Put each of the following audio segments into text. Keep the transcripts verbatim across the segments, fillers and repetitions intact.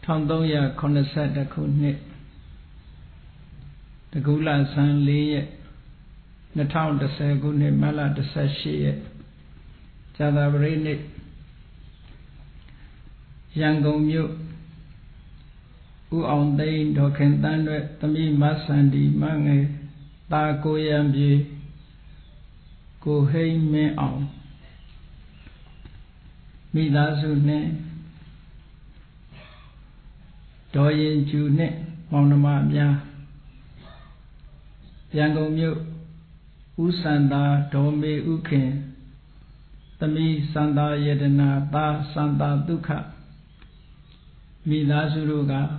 Thong Dong Ya Concept the Kunit the Gula San Lee the town the Saguni Mala the Sashi Jadabrini Yango Mu U on day Dokan Dandre Tami Masandi Mange Ta Goyambi Go Hey Me On Midazune Doyen June Monamamia Yango Mu Usanda Dome Ukin Tami Sanda Yedana Ta Sanda Duka Midazuruga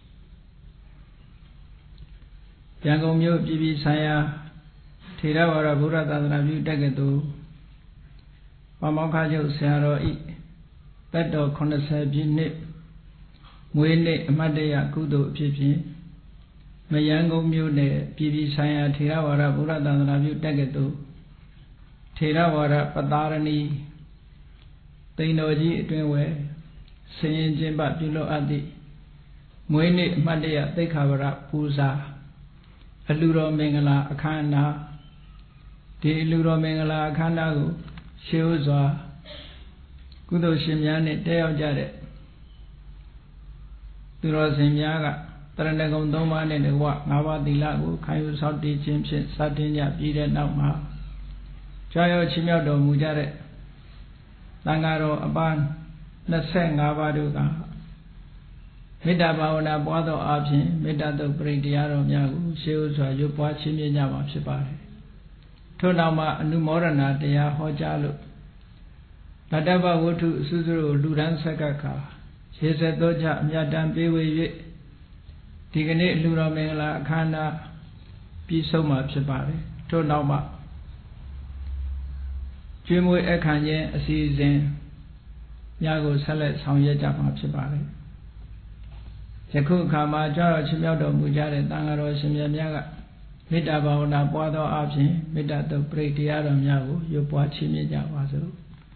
Yango Mu Bibi Saya Tirawara Buddha Tadana Vitagetu Pamakajo Saro I Pedo Concept Nip Mwene Amadea Kudo Pipi Mayango Mune Bibi Saya Tirawara Buddha Tadana Vitagetu Tirawara Padarani Tainoji Dwewe Sayin Jimba Bilo Adi Mwene Amadea Tekavara Puza Aluro Mengala Akana De Luro Mengala Akana Shioza Kudo Shimyane Deo Jade Duro Simyaga Taranagam Doman and the Wat Nava Dilago Kayu Saudi Jimshin Satinya Pida Nama Jayo Chimiodo Mujare Langaro Aban Naseng Avaduga Mida Bauna Bado Absin Mida do Brediaro Yagu Shioza Yupwa Chimia Shibari Tonama Numorana Dea Hojalu Nadaba Wotu Suzuru Luran Sakaka Shesa Doja Myadam Bewe Tigane Lura Mengla Khana Pisoma Shibari Tonama Jimu Ekanye Season Yago Salet Sanya Jama Shibari Jaku Kama Jara Chimiodo Mujare Tangaro Shimyaga Mida Bauna Bodo Absin Mida do Brediaro Yago Yupwa Chimia Wazo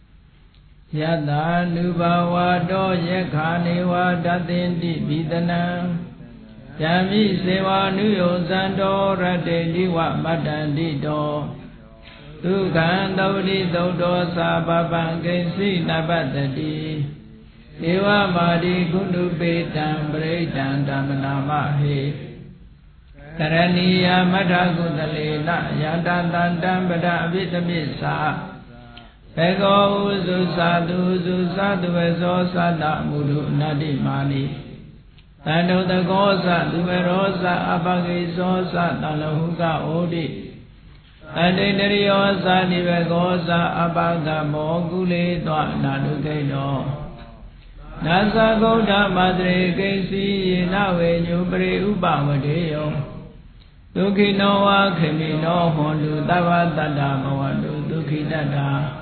Yada Nubawa Do Yekaniwa Datindi Bidana Yami Sewa Nuyo Zando Rade Liwa Madandi Do Dukan Dodi Dodo Sababang Gensi Nabatadi Ewa Madi Kundu Betam Bredan Damanama He Karaniya Madhagundalena Yadandan Dambada Vitamisa Ego Uzu Sadu Uzu Sadu Ezo Sada Mudu Nadi Mani Tando the Gosa Duverosa Abagi Sosa Talahuga Odi Tandinariosa Nivegosa Abaga Mogule Dwa Nadukedo Nasa Goda Madre Kesi Nawe Nyubri Ubamadeyo Duki Noa Kemi No Hondu Dava Tada Mawandu Duki Dada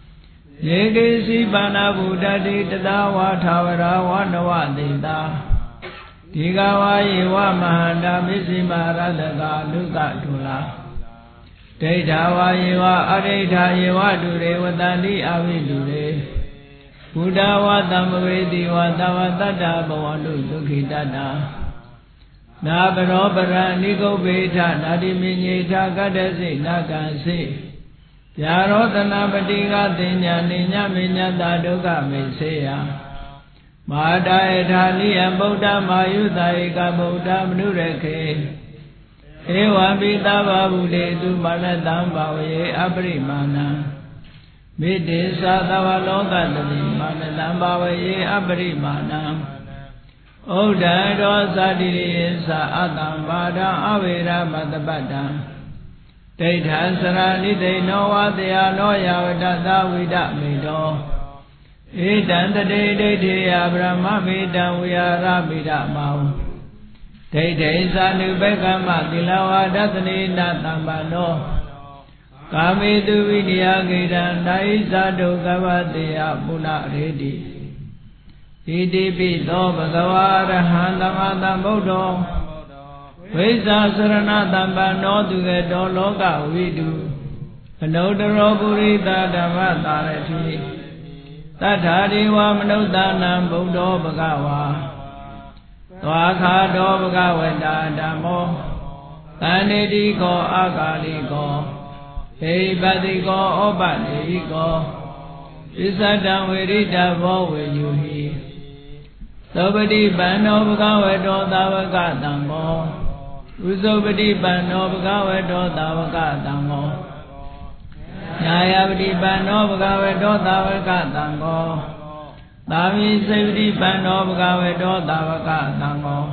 Yekesi Bana Buddha Di Tadawa Tawara Wanawa Dita Tigawa Yewa Mahanda Misima Radhaga Luka Tula Dedawa Yewa Areta Yewa Dure Wadani Avi Dure Buddha Wadamavedi Wadawa Tada Bawandu Duki Dada Nabarobara Nigo Beta Nadiminyeta Gadasi Nakasi Yarotana Badiga Dinya Ninya Minya Daduga Meseya Mada Etali and Buddha Mayuda Eka Buddha Mnureke Ewa Bita Babude to Manadamba Abrimana Midi Sadawa Loga Manadamba Abrimana Oda Dosadi Sa Adam Bada Avira Madabada Data Sarani de Noa de Anoya Dada Vida Mido Edan the day de Abraham Mida we are Rabida Mau Data Sanu Begama Dilawa Dathani Natambano Kami du Vidya Gidan Daisa do Gavadia Muna Redi Idi Pito Bagavara Handamata Bodo Vesa Sarana Tamba no to get Dologa we do. Another Burita Dava Tarati Tatari Wamano Danam Bodo Bagawa Tòa khá đô bạc gà vẹn đà đà mô Tàn nê đi cô á gà lì cô Hê bát đi cô ô bát đi cô Isa đăng vê đi đà vô vê yu hi Sô bát đi bàn đô bạc gà vẹn đô tà bạc gà tàng mô Uso bát đi bàn đô bạc gà vẹn đô tà bạc gà tàng mô Nhaya bát đi bàn đô bạc gà vẹn đô tà bạc gà tàng mô Tami Sevdi Pano Bhagave Dota Vaka Tango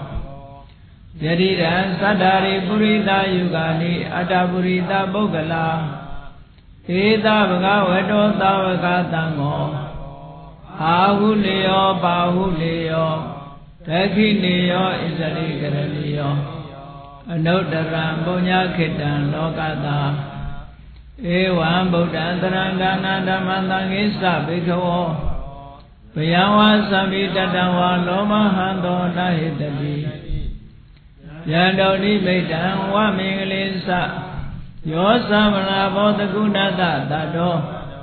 Yadiran Sadari Purita Yugani Atta Purita Bogala Eda Bhagave Dota Vaka Tango Ahuleo Bahuleo Rakhineo Isari Karaliyo Anuttaram Punya Khitan Lokata Evam Buddhan Tarangana Dhammantangisa Bhikkhavo Payawa Sami Tatawa Loma Hando Nahitati Yandoni Medan Wa Mingalisa Yosamana Bodhagunata Tato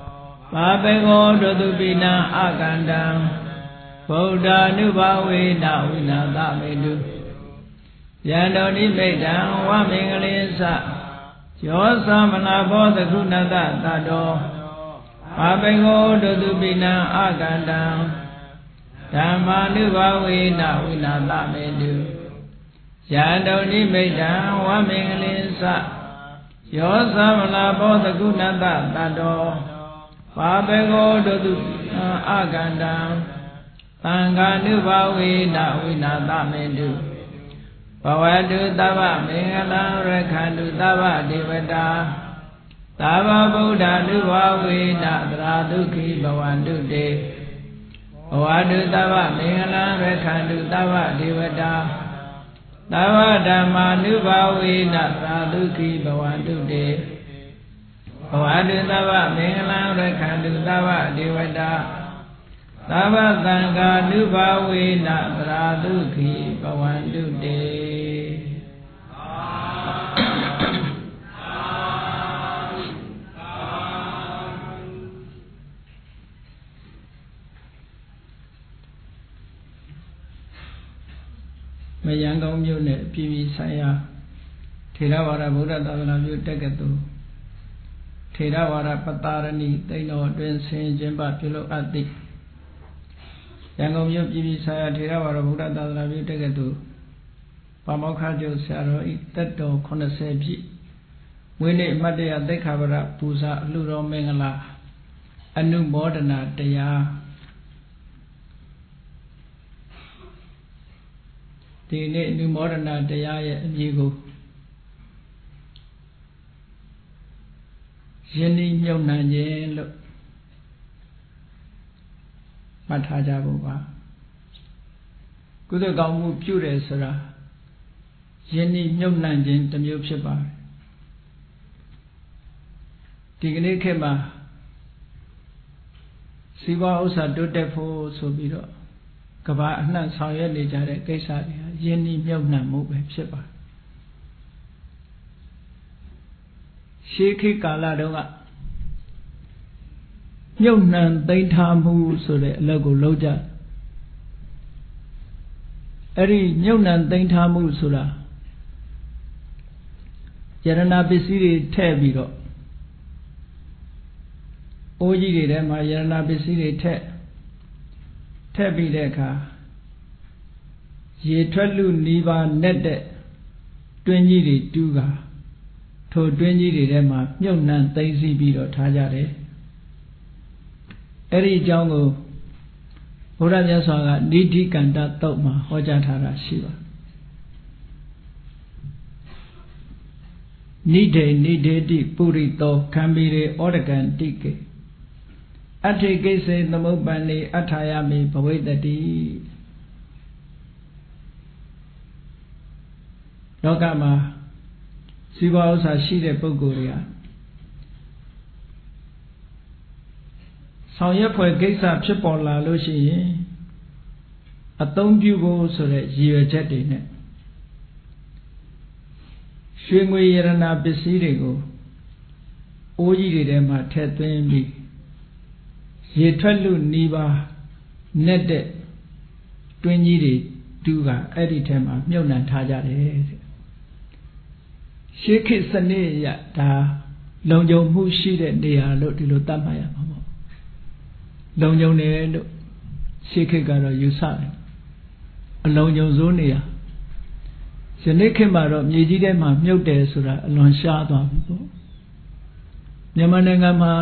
Papego Dodubina Akandam Buddha Nubawe Nawinata Medu Yandoni Medan Wa Mingalisa Yosamana Bodhagunata Tato Abego Dodubina Agandam Dhammanubhavena Vinata Medu Yandoni Medan Wamingalisa Yosamala Bodhagunata Tato Abego Dodubina Agandam Dhammanubhavena Vinata Medu Bhavadu Tava Mingala Rakhandu Tava Devata Tava Buddha Nubhavena Dhradukhi Bhavantu Te Bhavadu Tava Mingala Rakhantu Tava Devata Tava Dhamma Nubhavena Dhradukhi Bhavantu Te Bhavadu Tava Mingala Rakhantu Tava Devata Tava Sangha Nubhavena Dhradukhi Bhavantu Te Mayangong Mune P V Saya Theravada Buddha Tadana Vyu Tekatu Theravada Patarani Taino Dwen Sin Jemba Pilo Ati Yangong Myu P V Saya Theravada Buddha Tadana Vyu Tekatu Pamokha Jo Saro Itato Konasepi Wini Madhya Dekhavara Pusa Luro Mengala Anu Bodhana Daya Di ni nu modana daya ye amyi ko Yini nyau nan yin lo Mat tha jaဖို့ပါကုသိုလ်ကောင်းမှုပြုတယ်ဆိုတာယင်းဤမြုပ်နှံခြင်းတစ်မျိုးဖြစ်ပါတယ်ဒီကနေ့ခေတ်မှာစီးပွားဥစ္စာတိုးတက်ဖို့ဆိုပြီးတော့ကဘာအနှံ့ဆောင်ရွက်နေကြတဲ့ကိစ္စတွေဟာယင်းဤမြုပ်နှံမှုပဲဖြစ်ပါတယ်ရှေးခေတ်ကာလတုန်းကမြုပ်နှံသိမ်းထားမှုဆိုတဲ့အလုပ်ကိုလုပ်ကြအဲ့ဒီမြုပ်နှံသိမ်းထားမှုဆိုတာယရဏပစ္စည်းတွေထည့်ပြီးတော့အိုးကြီးတွေထဲမှာယရဏပစ္စည်းတွေထည့်ထည့်ပြီးတဲ့အခါရေထွက်လူနီးပါးနဲ့တဲ့တွင်းကြီးတွေတူးကထိုတွင်းကြီးတွေထဲမှာမြုပ်နှံသိမ်းဆည်းပြီးတော့ထားကြတယ်အဲ့ဒီအကြောင်းကိုဘုရားမြတ်စွာကနိဋ္ဌိကန္တသုတ်မှာဟောကြားထားတာရှိပါနိဒိနိဒေတိပုရိသောခံမီရေဩဒကံတိကေအထိကိစေသမုပ္ပန္နေအထာယမိဘဝိတ္တိလောကမှာစီးပွားဥစ္စာရှိတဲ့ပုဂ္ဂိုလ်တွေကဆောင်ရွက်ဖွယ်ကိစ္စဖြစ်ပေါ်လာလို့ရှိရင်အသုံးပြုဖို့ဆိုတဲ့ရည်ရွယ်ချက်တွေနဲ့ရွှေငွေရတနာပစ္စည်းတွေကိုအိုးကြီးတွေထဲမှာထည့်သွင်းပြီးရေထွက်လူနီးပါးနဲ့တဲ့တွင်းကြီးတွေတူကအဲ့ဒီထဲမှာမြုပ်နှံထားကြတယ်ရှေးခေတ်စနစ်ရဒါလုံခြုံမှုရှိတဲ့နေရာလို့ဒီလိုသတ်မှတ်ရမှာပေါ့လုံခြုံတယ်လို့ရှေးခေတ်ကတော့ယူဆတယ်အလုံခြုံစိုးနေရာယနေ့ခေတ်မှာတော့မြေကြီးထဲမှာမြုပ်တယ်ဆိုတာအလွန်ရှားသွားပြီပေါ့မြန်မာနိုင်ငံမှာ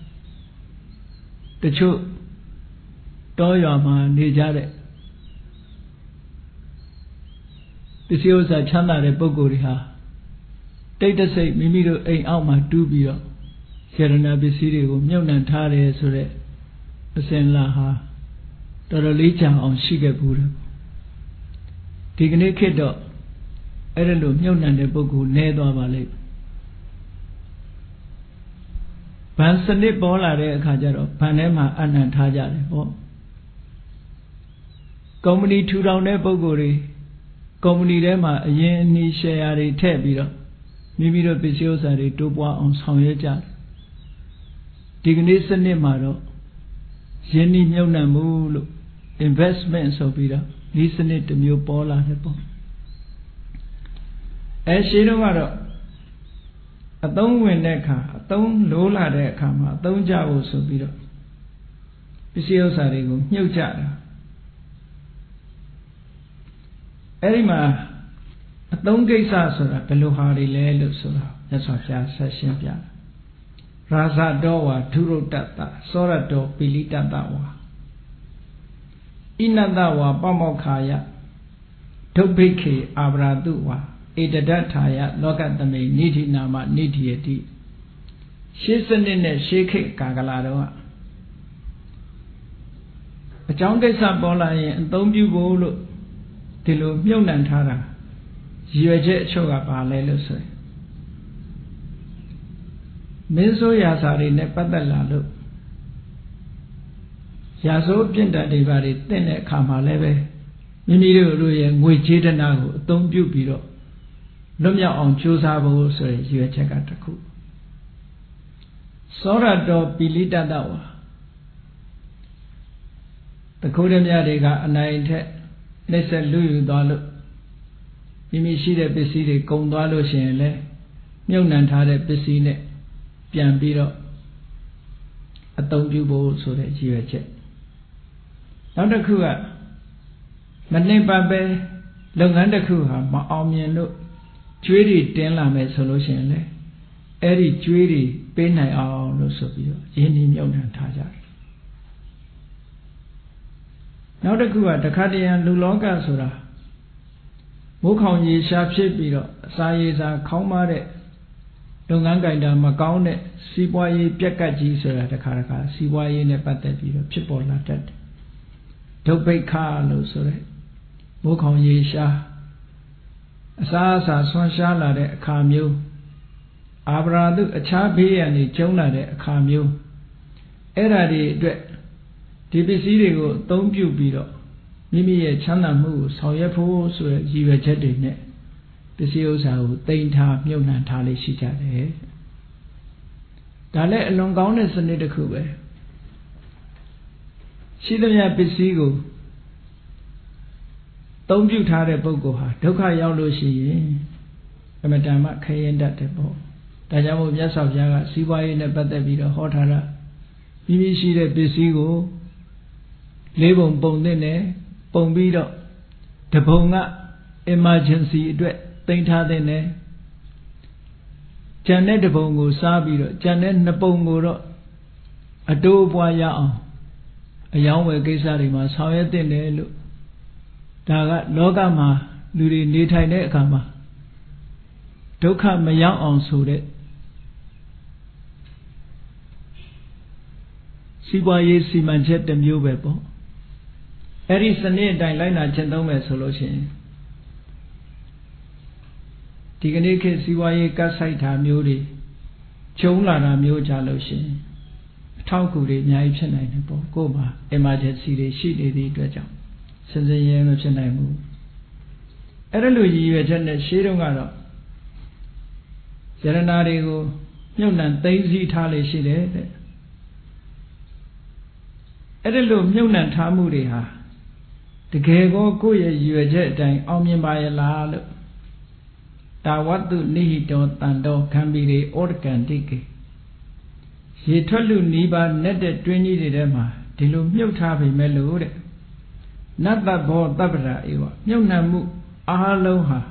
တချို့တောရွာမှာနေကြတဲ့ပစ္စည်းဥစ္စာချမ်းသာတဲ့ပုဂ္ဂိုလ်တွေဟာတိတ်တဆိတ်မိမိတို့အိမ်အောက်မှာတူးပြီးတော့စေရနာပစ္စည်းတွေကိုမြုပ်နှံထားတယ်ဆိုတဲ့အစဉ်လာဟာတော်တော်လေးကြံအောင်ရှိခဲ့ဘူးတယ်ဒီကနေ့ခေတ်တော့အဲ့ဒါလိုမြုပ်နှံတဲ့ပုဂ္ဂိုလ်နည်းသွားပါလိမ့်ဗန်စနစ်ပေါ်လာတဲ့အခါကျတော့ဗန်ထဲမှာအနံ့ထားကြတယ်ပေါ့ကုမ္ပဏီထူထောင်တဲ့ပုဂ္ဂိုလ်တွေကုမ္ပဏီထဲမှာအရင်အနည်းရှယ်ယာတွေထည့်ပြီးတော့မိမိတို့ပစ္စည်းဥစ္စာတွေတိုးပွားအောင်ဆောင်ရွက်ကြတယ်ဒီကနေ့စနစ်မှာတော့ရင်းနှီးမြှုပ်နှံမှုလို့ investment ဆိုပြီးတော့ဒီစနစ်တစ်မျိုးပေါ်လာတယ်ပေါ့အဲရှိတော့ကတော့အသုံးဝင်တဲ့အခါအသုံးလိုလာတဲ့အခါမှာအသုံးကြဖို့ဆိုပြီးတော့ပစ္စည်းဥစ္စာတွေကိုမြှုပ်ကြတာအဲ့ဒီမှာအသုံးကိစ္စဆိုတာဘယ်လိုဟာတွေလဲလို့ဆိုတာမြတ်စွာဘုရားဆက်ရှင်းပြတာရာဇတော်ဝါဒုရုတ္တတသောရတောပိလိတတဝါဣနတဝါပမောက္ခာယဒုဗ္ဗိခေအာဗရာတုဝါဧတဒထာယလောကတမေနိဋ္ဌိနာမနိဋ္ဌိယတိရှေးစနစ်နဲ့ရှေးခေတ်ကာကလာတော့အကြောင်းကိစ္စပေါ်လာရင်အသုံးပြုဖို့လို့ဒီလိုမြုပ်နှံထားတာရည်ရွယ်ချက်အချို့ကပါလဲလို့ဆိုရင်မင်းဆိုးရာဇာတွေနဲ့ပတ်သက်လာလို့ရာဇိုးပြင့်တတ်တွေပါတွေတင့်တဲ့အခါမှာလည်းပဲမိမိတို့တို့ရဲ့ငွေကြေးတနာကိုအသုံးပြုပြီးတော့လွတ်မြောက်အောင်ကြိုးစားဖို့ဆိုရင်ရည်ရွယ်ချက်ကတစ်ခုသောရတောပိလိတတဝါတခုတည်းများတွေကအနိုင်ထက်နှိမ့်ဆက်လူယူသွားလို့မိမိရှိတဲ့ပစ္စည်းတွေကုန်သွားလို့ရှိရင်လည်းမြုပ်နှံထားတဲ့ပစ္စည်းနဲ့ပြန်ပြီးတော့အသုံးပြုဖို့ဆိုတဲ့ရည်ရွယ်ချက်နောက်တစ်ခုကမနှိမ့်ပတ်ပဲလုပ်ငန်းတစ်ခုဟာမအောင်မြင်လို့ကျွေးတွေတင်းလာမယ်ဆိုလို့ရှိရင်လည်းအဲ့ဒီကျွေးတွေပေးနိုင်အောင်လို့ဆိုပြီးတော့ရင်းနှီးမြှုပ်နှံထားကြတယ်နောက်တစ်ခုကတခါတရံလူလောကဆိုတာမိုးခေါင်ရေရှားဖြစ်ပြီးတော့အစာရေစာခေါင်းပါတဲ့လုပ်ငန်းကိုင်တာမကောင်းတဲ့စီးပွားရေးပြက်ကတ်ကြီးဆိုတာတခါတခါစီးပွားရေးနဲ့ပတ်သက်ပြီးတော့ဖြစ်ပေါ်လာတတ်တယ်ဒုဗ္ဗိခလို့ဆိုတဲ့မိုးခေါင်ရေရှားအစာအစာဆွမ်းရှားလာတဲ့အခါမျိုးအာဗရာတုအခြားဘေးရန်တွေကျုံလာတဲ့အခါမျိုးအဲ့ဓာတွေအတွက်ဒီပစ္စည်းတွေကိုအသုံးပြုပြီးတော့မိမိရဲ့ချမ်းသာမှုကိုဆောင်ရွက်ဖို့ဆိုတဲ့ရည်ရွယ်ချက်တွေနဲ့ပစ္စည်းဥစ္စာကိုတိမ့်ထားမြုပ်နှံထားလေးရှိကြတယ်ဒါလည်းအလွန်ကောင်းတဲ့စနစ်တစ်ခုပဲရှိသမျှပစ္စည်းကိုသုံးပြုထားတဲ့ပုဂ္ဂိုလ်ဟာဒုက္ခရောက်လို့ရှိရင်အမတန်မှခရင်တတ်တယ်ပေါ့ဒါကြောင့်မို့မြတ်စွာဘုရားကစီးပွားရေးနဲ့ပတ်သက်ပြီးတော့ဟောထားတာမိမိရှိတဲ့ပစ္စည်းကိုလေးပုံပုံသင့်တယ်ပုံပြီးတော့တပုံက emergency အတွက်သိမ်းထားတဲ့နယ်ကျန်တဲ့တပုံကိုစားပြီးတော့ကျန်တဲ့နှစ်ပုံကိုတော့အတိုးအပွားရအောင်အယောင်းဝယ်ကိစ္စတွေမှာဆောင်ရွက်တဲ့နယ်လို့ဒါကလောကမှာလူတွေနေထိုင်တဲ့အခါမှာဒုက္ခမရောက်အောင်ဆိုတဲ့စီးပွားရေးစီမံချက်တစ်မျိုးပဲပေါ့အဲ့ဒီစနစ်အတိုင်းလိုက်နာကျင့်သုံးမယ်ဆိုလို့ရှိရင်ဒီကနေ့ခေတ်စီးပွားရေးကတ်ဆိုင်တာမျိုးတွေကျုံလာတာမျိုးကြလို့ရှိရင်အထောက်အကူတွေအများကြီးဖြစ်နိုင်တယ်ပေါ့ကိုယ်မှာ emergency တွေရှိနေသည့်အတွက်ကြောင့်စင်စင်ရဲမဖြစ်နိုင်ဘူးအဲ့ဒါလိုရည်ရွယ်ချက်နဲ့ရှေးတုန်းကတော့ယရနာတွေကိုမြုပ်နှံသိမ်းဆည်းထားလေရှိတယ်တဲ့အဲ့ဒါလိုမြုပ်နှံထားမှုတွေဟာတကယ်ကိုကိုယ့်ရဲ့ရွယ်ချက်အတိုင်းအောင်မြင်ပါရဲ့လားလို့တာဝတ္တုနိဟိတောတန်တောခံပြီးတွေဩဒကံတိကေရေထွက်လူနီးပါးနဲ့တဲ့တွင်းကြီးတွေထဲမှာဒီလိုမြုပ်ထားပေမဲ့လို့တဲ့နတ္တဘောတပ္ပရာဧဝမြုပ်နှံမှုအားလုံးဟာ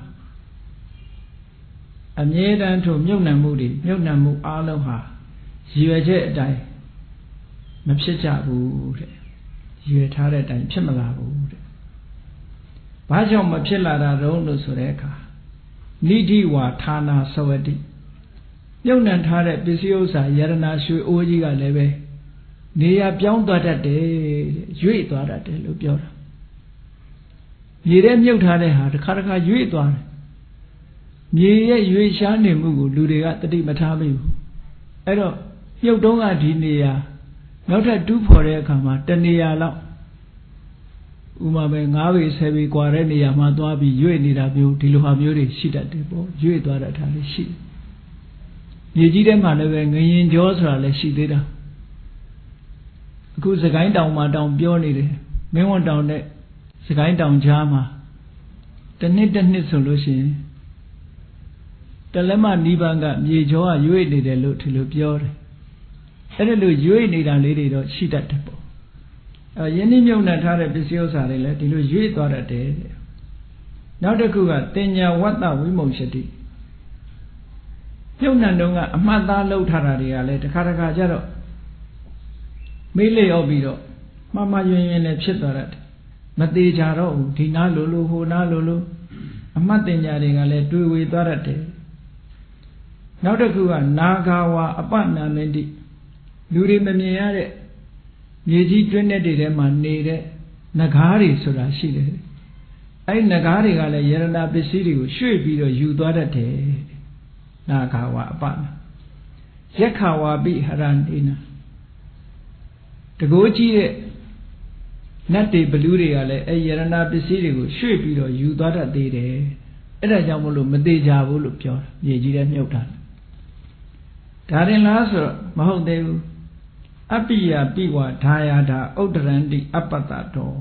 အမြဲတမ်းထို့မြုပ်နှံမှုတွေမြုပ်နှံမှုအားလုံးဟာရွယ်ချက်အတိုင်းမဖြစ်ကြဘူးတဲ့ရွယ်ထားတဲ့အတိုင်းဖြစ်မလာဘူးတဲ့ဘာကြောင့်မဖြစ်လာတာတုံးလို့ဆိုတဲ့အခါနိတိဝါဌာနာသဝတိမြုပ်နှံထားတဲ့ပစ္စည်းဥစ္စာယရနာရွှေအိုးကြီးကလည်းပဲနေရာပြောင်းသွားတတ်တယ်တဲ့ရွေ့သွားတတ်တယ်လို့ပြောတာမြေထဲမြုပ်ထားတဲ့ဟာတစ်ခါတစ်ခါရွေ့သွားတယ်မြေရဲ့ရွေ့ရှားနေမှုကိုလူတွေကတတိမထားမိဘူးအဲ့တော့မြုပ်တုံးကဒီနေရာနောက်ထပ်တူးဖော်တဲ့အခါမှာတနေရာလောက်ဥမာပဲငါးပေဆယ်ပေกว่าတဲ့နေရာမှာသွားပြီးရွေ့နေတာမျိုးဒီလိုဟာမျိုးတွေရှိတတ်တယ်ပေါ့ရွေ့သွားတတ်တာလည်းရှိတယ်မြေကြီးထဲမှာလည်းပဲငရင်ကြောဆိုတာလည်းရှိသေးတာအခုစကိုင်းတောင်မှာတောင်ပြောနေတယ်မင်းဝန်တောင်နဲ့စကိုင်းတောင်ကြားမှာတစ်နှစ်တစ်နှစ်ဆိုလို့ရှိရင်တလက်မနီးပန်းကမြေကြောကရွေ့နေတယ်လို့ဒီလိုပြောတယ်အဲ့ဒါလို့ရွေ့နေတာလေးတွေတော့ရှိတတ်တယ်ပေါ့အဲယင်းနှမြုပ်နှံထားတဲ့ပစ္စည်းဥစ္စာတွေလည်းဒီလိုရွေ့သွားတတ်တယ်တဲ့နောက်တစ်ခုကတင်ညာဝတ္တဝိမုံရှတိမြုပ်နှံတုန်းကအမှတ်သားလှုပ်ထားတာတွေကလည်းတစ်ခါတစ်ခါကျတော့မေးလျော့ပြီးတော့မှားမှားယွင်းယွင်းနဲ့ဖြစ်သွားတတ်တယ်မသေးကြတော့ဘူးဒီနားလိုလိုဟိုနားလိုလိုအမှတ်တင်ညာတွေကလည်းတွေ့ဝေသွားတတ်တယ်နောက်တစ်ခုကနာဂါဝါအပနာမင်းတိလူတွေမမြင်ရတဲ့မြေကြီးတွင်းတဲ့တွေထဲမှာနေတဲ့နဂါးတွေဆိုတာရှိတယ်အဲ့နဂါးတွေကလည်းယရဏပစ္စည်းတွေကိုရွှေ့ပြီးတော့ယူသွားတတ်တယ်နာဂါဝါအပနာယက္ခဝါပိဟရဏိနာတကိုးကြီးတဲ့နတ်တွေဘလူးတွေကလည်းအဲ့ယရဏပစ္စည်းတွေကိုရွှေ့ပြီးတော့ယူသွားတတ်သေးတယ်အဲ့ဒါကြောင့်မလို့မသေးကြဘူးလို့ပြောတာမြေကြီးထဲမြုပ်တာဒါရင်လားဆိုတော့မဟုတ်သေးဘူးအပိယပိဝဓာယာဓာဥဒ္ဒရန္တိအပ္ပတတော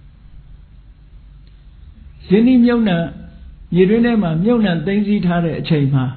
ယင်းဒီမြုပ်နှံမြေတွင်းထဲမှာမြုပ်နှံသိမ်းဆည်းထားတဲ့အချိန်မှာ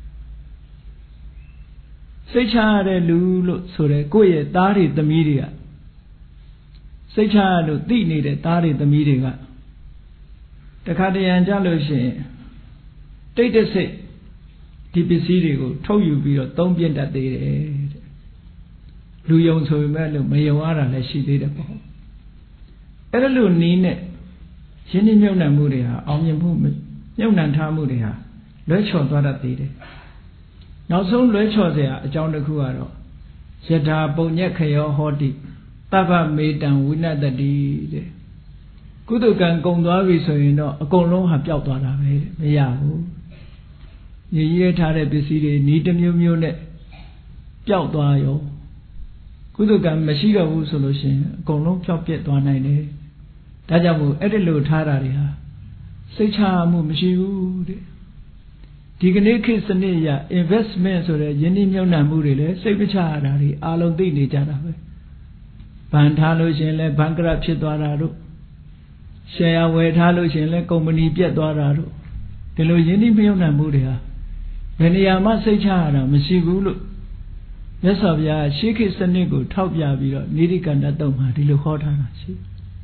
စိတ်ချရတဲ့လူလို့ဆိုတဲ့ကိုယ့်ရဲ့သားတွေသမီးတွေကစိတ်ချရလို့သိနေတဲ့သားတွေသမီးတွေကတခါတရံကြလို့ရှိရင်တိတ်တဆိတ်ဒီပစ္စည်းတွေကိုထုတ်ယူပြီးတော့သုံးပြတတ်သေးတယ်တဲ့လူယုံဆိုပေမဲ့လို့မယုံရတာလည်းရှိသေးတယ်ပေါ့အဲ့ဒါလို့နီးနဲ့ယင်းဒီမြုပ်နှံမှုတွေဟာအောင်မြင်မှုမြုပ်နှံထားမှုတွေဟာလွဲချော်သွားတတ်သေးတယ်နောက်ဆုံးလွဲချော်စရာအကြောင်းတစ်ခုကတော့ယထာပုံညက်ခယောဟောတိတဗ္ဗမေတံဝိနတတိတဲ့ကုသကံကုံသွားပြီဆိုရင်တော့အကုန်လုံးဟာပျောက်သွားတာပဲမရဘူးရည်ရထားတဲ့ပစ္စည်းတွေဤတစ်မျိုးမျိုးနဲ့ပျောက်သွားရောကုသကံမရှိတော့ဘူးဆိုလို့ရှိရင်အကုန်လုံးပျောက်ပြက်သွားနိုင်တယ်ဒါကြောင့်မို့အဲ့ဒီလိုထားတာတွေဟာစိတ်ချမှုမရှိဘူးတဲ့ဒီကနေ့ခေတ်စနစ်အရ investment ဆိုတဲ့ယင်းနှမြုပ်နှံမှုတွေလည်းစိတ်မချရတာတွေအားလုံးသိနေကြတာပဲဘဏ်ထားလို့ရှိရင်လည်းဘဏ်ကရဖြစ်သွားတာတို့ရှယ်ယာဝယ်ထားလို့ရှိရင်လည်းကုမ္ပဏီပြတ်သွားတာတို့ဒီလိုယင်းနှမြုပ်နှံမှုတွေဟာဘယ်နေရာမှစိတ်ချရတာမရှိဘူးလို့မြတ်စွာဘုရားရှေးခေတ်စနစ်ကိုထောက်ပြပြီးတော့နိရိကန္တတုံမှာဒီလိုဟောထားတာရှိ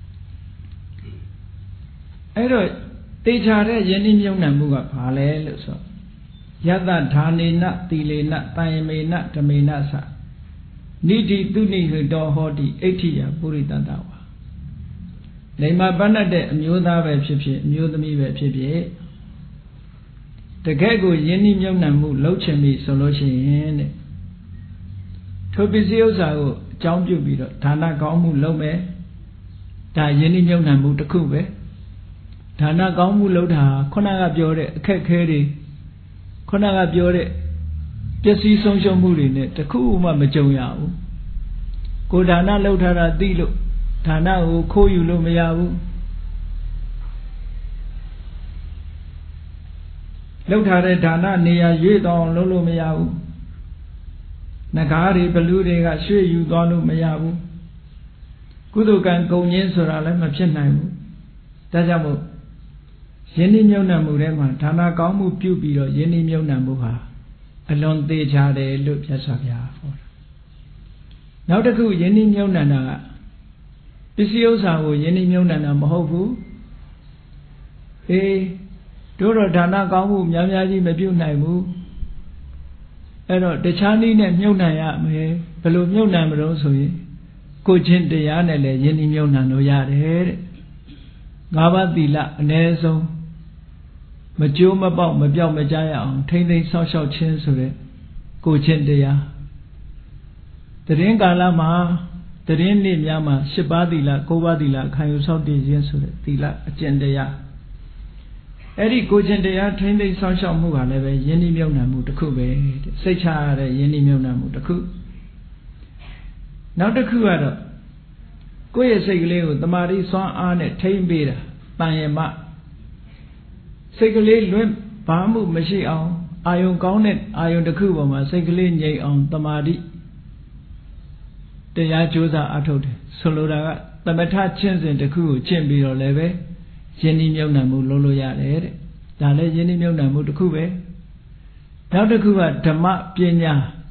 အဲ့တော့တေချာတဲ့ယင်းနှမြုပ်နှံမှုကဘာလဲလို့ဆိုယတဌာနေနတိလေနတယမေနဓမေနသနိတိတုနိဟတောဟောတိအဋ္ဌိယပုရိတတဝါလိမ္မာပဏ္ဏတဲ့အမျိုးသားပဲဖြစ်ဖြစ်အမျိုးသမီးပဲဖြစ်ဖြစ်တကယ့်ကိုယင်းနှမြုပ်နှံမှုလုပ်ချင်ပြီဆိုလို့ရှိရင်တဲ့ထိုပစ္စည်းဥစ္စာကိုအကြောင်းပြုပြီးတော့ဒါနကောင်းမှုလုပ်မယ်ဒါယင်းနှမြုပ်နှံမှုတစ်ခုပဲဒါနကောင်းမှုလုပ်တာခုနကပြောတဲ့အခက်ခဲတွေခုနကပြောတဲ့ပျက်စီးဆုံးရှုံးမှုတွေနဲ့တခုမှမကြုံရဘူးကိုဒါနလုပ်ထားတာသိလို့ဒါနကိုခိုးယူလို့မရဘူးလုပ်ထားတဲ့ဒါနနေရာရွေ့သွားအောင်လုပ်လို့မရဘူးနဂါးတွေဘလူးတွေကရွှေ့ယူသွားလို့မရဘူးကုသကံကုန်ခြင်းဆိုတာလည်းမဖြစ်နိုင်ဘူးဒါကြောင့်မို့ယင်းဒီမြုံနှံမှုထဲမှာဒါနကောင်းမှုပြုပြီးတော့ယင်းဒီမြုံနှံမှုဟာအလွန်သေးချာတယ်လို့မြတ်စွာဘုရားဟောတာနောက်တစ်ခုယင်းဒီမြုံနှံတာကပစ္စည်းဥစ္စာကိုယင်းဒီမြုံနှံတာမဟုတ်ဘူးအေးတို့တော့ဒါနကောင်းမှုများများကြီးမပြုနိုင်ဘူးအဲ့တော့တခြားနည်းနဲ့မြုံနှံရမယ်ဘယ်လိုမြုံနှံမလို့ဆိုရင်ကိုချင်းတရားနဲ့လည်းယင်းဒီမြုံနှံလို့ရတယ်တဲ့ငါးပါးသီလအ ਨੇ ဆုံးမကြိုးမပေါက်မပြောက်မကြားရအောင်ထိမ့်သိမ်းဆောက်ရှောက်ခြင်းဆိုတဲ့ကိုချင်းတရားတရင်ကာလမှာတရင်နေ့များမှာ၈ပါးသီလ၉ပါးသီလခံယူဆောက်တည်ခြင်းဆိုတဲ့သီလအကျင့်တရားအဲ့ဒီကိုချင်းတရားထိမ့်သိမ်းဆောက်ရှောက်မှုကလည်းပဲယင်းဒီမြုံနှံမှုတစ်ခုပဲစိတ်ချရတဲ့ယင်းဒီမြုံနှံမှုတစ်ခုနောက်တစ်ခုကတော့ကိုယ့်ရဲ့စိတ်ကလေးကိုတမာတိစွမ်းအားနဲ့ထိမ့်ပေးတာတန်ရမစိတ်ကလေးလွင့်ဘာမှုမရှိအောင်အာယုံကောင်းတဲ့အာယုံတစ်ခုပေါ်မှာစိတ်ကလေးငြိမ်အောင်တမာတိတရားကြိုးစားအထုတ်တယ်ဆိုလိုတာကသမထချင်းစဉ်တစ်ခုကိုကျင့်ပြီးတော့လည်းပဲယင်းဒီမြုံနှံမှုလုပ်လို့ရတယ်တဲ့ဒါလည်းယင်းဒီမြုံနှံမှုတစ်ခုပဲနောက်တစ်ခုကဓမ္မပညာ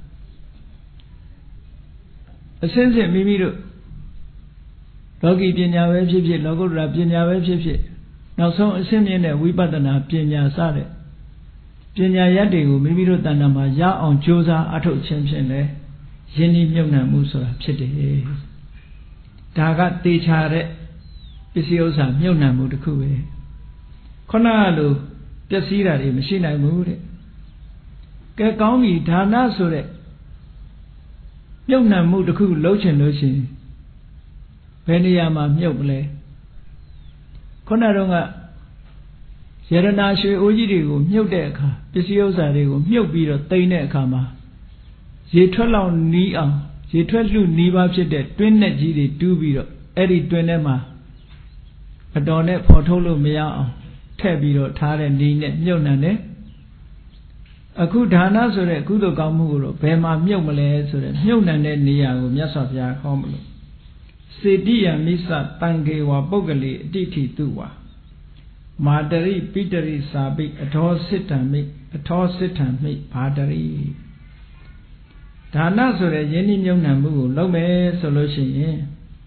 အစဉ်စဉ်မိမိတို့လောကီပညာပဲဖြစ်ဖြစ်လောကုတ္တရာပညာပဲဖြစ်ဖြစ်နောက်ဆုံးအစဉ်မြင့်တဲ့ဝိပဿနာပညာစတဲ့ပညာရပ်တွေကိုမိမိတို့တဏ္ဍာမှာရအောင်ကြိုးစားအထောက်ခြင်းဖြင့်လဲယင်းဒီမြုံနှံမှုဆိုတာဖြစ်တယ်ဒါကတေချာတဲ့ပစ္စည်းဥစ္စာမြုံနှံမှုတစ်ခုပဲခုနကလိုပျက်စီးတာတွေမရှိနိုင်ဘူးတဲ့ကဲကောင်းပြီဒါနဆိုတဲ့မြုံနှံမှုတစ်ခုလုပ်ချင်လို့ရှိရင်ဘယ်နေရာမှာမြုပ်မလဲခုနတော့ကယရနာရွှေအိုးကြီးတွေကိုမြုပ်တဲ့အခါပစ္စည်းဥစ္စာတွေကိုမြုပ်ပြီးတော့တိမ့်တဲ့အခါမှာရေထွက်လောက်နီးအောင်ရေထွက်လှနီးပါဖြစ်တဲ့တွင်းနဲ့ကြီးတွေတူးပြီးတော့အဲ့ဒီတွင်းထဲမှာအတော်နဲ့ဖော်ထုတ်လို့မရအောင်ထည့်ပြီးတော့ထားတဲ့နီးနဲ့မြုပ်နှံတယ်အခုဒါနဆိုတဲ့ကုသိုလ်ကောင်းမှုကိုတော့ဘယ်မှာမြုပ်မလဲဆိုတဲ့မြုပ်နှံတဲ့နေရာကိုမြတ်စွာဘုရားခေါ်မလို့စေတိယမိစ္ဆတံခေဝပုဂ္ဂလိအတိဋ္ဌိတုဝါမာတရိပိတရိစာပိအထောစိတ္တံမိအထောစိတ္တံမိဘာတရိဒါနဆိုတဲ့ယင်းဒီမြုံနှံမှုကိုလုပ်မယ်ဆိုလို့ရှိရင်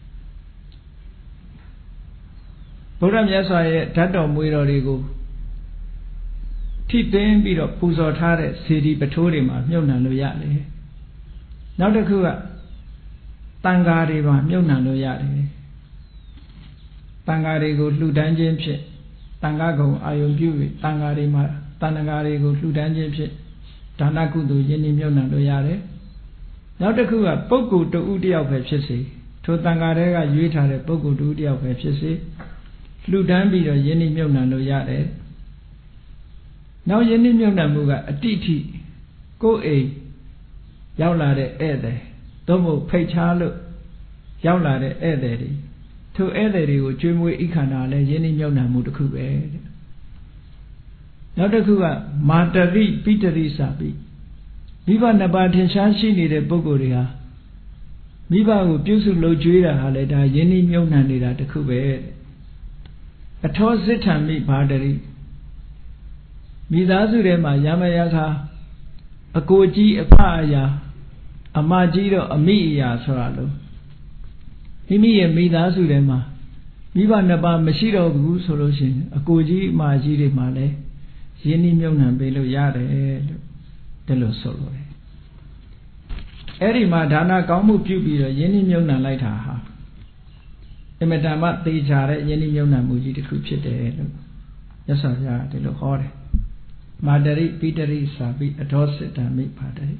ဘုရားမြတ်စွာရဲ့ဓာတ်တော်မွေတော်တွေကိုထိသိမ်းပြီးတော့ပူဇော်ထားတဲ့စေတီပထိုးတွေမှာမြုံနှံလို့ရတယ်နောက်တစ်ခုကတန်ဃာတွေပါမြုံနှံလို့ရတယ်တန်ဃာတွေကိုလှူဒန်းခြင်းဖြင့်တန်ဃာကုံအာယုံပြုပြီးတန်ဃာတွေမှာတန်ဃာတွေကိုလှူဒန်းခြင်းဖြင့်ဒါနကုသိုလ်ယင်းဒီမြုံနှံလို့ရတယ်နောက်တစ်ခုကပုဂ္ဂိုလ်တဦးတယောက်ပဲဖြစ်စေထိုတန်ဃာတွေကရွေးထားတဲ့ပုဂ္ဂိုလ်တဦးတယောက်ပဲဖြစ်စေလှူဒန်းပြီးတော့ယင်းဒီမြုံနှံလို့ရတယ်နောက်ယင်းဒီမြုံနှံမှုကအတိဋ္ဌိကိုယ်အိမ်ရောက်လာတဲ့ဧည့်သည်သို့မဟုတ်ဖိတ်ချားလို့ရောက်လာတဲ့ဧည့်သည်တွေထိုဧည့်သည်တွေကိုကျွေးမွေးဣခန္ဓာလည်းယင်းဒီမြုံနှံမှုတစ်ခုပဲတဲ့နောက်တစ်ခုကမာတရိပိတရိစာပိမိဘနှစ်ပါးထင်ရှားရှိနေတဲ့ပုဂ္ဂိုလ်တွေဟာမိဘကိုပြုစုလုပ်ကျွေးတာဟာလည်းဒါယင်းဒီမြုံနှံနေတာတစ်ခုပဲအထောစိတ္တံမိဘာတရိမိသားစုထဲမှာရမယခါအကိုကြီးအဖအရာအမကြီးတော့အမိအရာဆိုတာလို့မိမိရဲ့မိသားစုထဲမှာမိဘနှစ်ပါးမရှိတော့ဘူးဆိုလို့ရှိရင်အကိုကြီးအမကြီးတွေမှာလည်းယင်းဒီမြုံနှံပေးလို့ရတယ်လို့ဒါလို့ဆိုလို့တယ်အဲ့ဒီမှာဒါနကောင်းမှုပြုပြီးတော့ယင်းဒီမြုံနှံလိုက်တာဟာအမတန်မှသေချာတဲ့ယင်းဒီမြုံနှံမှုကြီးတစ်ခုဖြစ်တယ်လို့မြတ်စွာဘုရားဒီလိုဟောတယ်မာတရိပိတရိစာပိအထောစိတ္တမိဘာတရိ